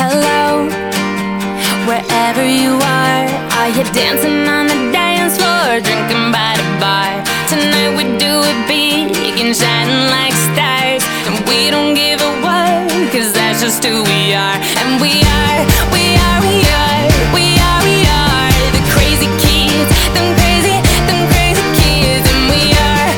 Hello, wherever you are you dancing on the dance floor, drinking by the bar? Tonight we do it big and shining like stars, and we don't give a what, 'cause that's just who we are. And we are the crazy kids, them crazy kids. And we are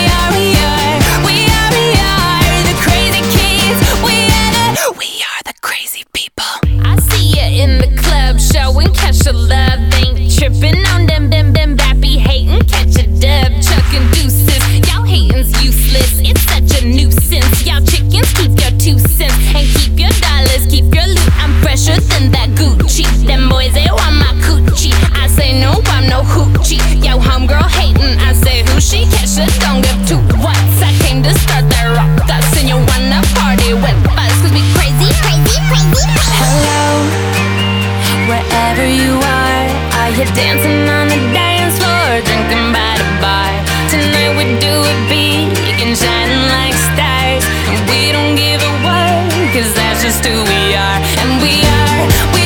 the crazy kids. We are the crazy people. I see you in the club, showing catch a love, ain't tripping on them bappy hating, catch a dub, chucking deuces. Y'all hating's useless, it's such a nuisance. Y'all chickens, keep your 2 cents and keep your dollars, keep your loot. I'm fresher than that Gucci. Them boys, they want my coochie. I say no, I'm no hoochie. Yo, homegirl hating, I say who she? Catch a don't give 2 whats. I came to start that rock us, and you wanna party with us, 'cause we crazy. Hello, wherever you are you dancing on the dance floor, drinking by the bar? Tonight we do it big and shining like stars, and we don't give a what, 'cause that's just who we are. And we are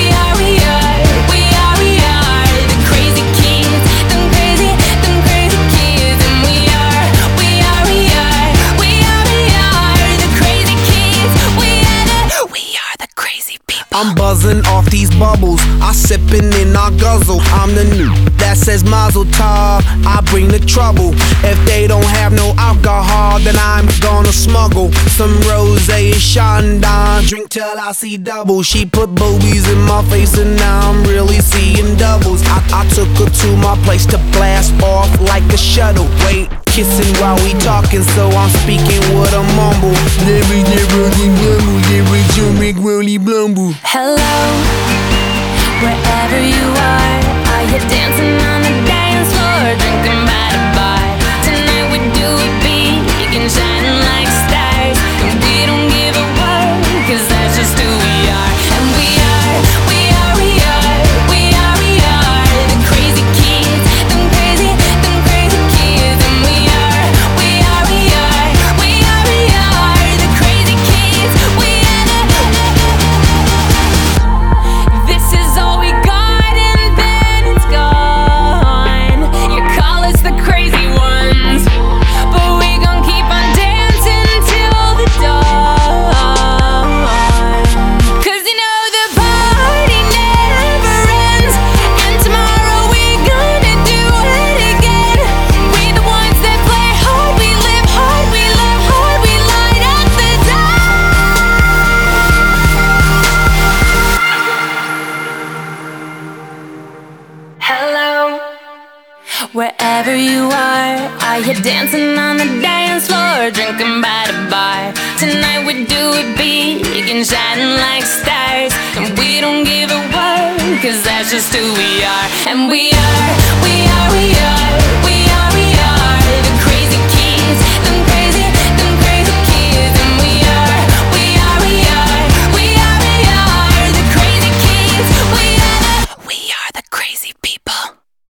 the crazy kids, them crazy kids. And we are the crazy kids. We are the crazy people. I'm buzzing off these bubbles, I sippin' and I guzzle. I'm the new that says Mazel Tov, I bring the trouble. If they don't have no alcohol, then I'm gonna smuggle some rosé and Chandon, drink till I see double. She put boobies in my face and now I'm really seeing doubles. I took her to my place to blast off like a shuttle. Wait, kissing while we talking, so I'm speaking with a mumble. Hello, wherever you are you dancing on the dance floor, drinking by the bar? Tonight we do it big and shining like stars, and we don't give a what, 'cause that's just who we are. And we are the crazy kids, them crazy kids. And we are the crazy kids. This is all we got, and then it's gone. You call us the crazy ones, but we gon' keep on dancing till the dawn. 'Cause you know the party never ends, and tomorrow we gonna do it again. We the ones that play hard, we live hard, we love hard, we light up the Hello, wherever you are you dancing on the dance floor, drinking by the bar? Tonight we do it big and shining like stars, and we don't give a what, 'cause that's just who we are. And we are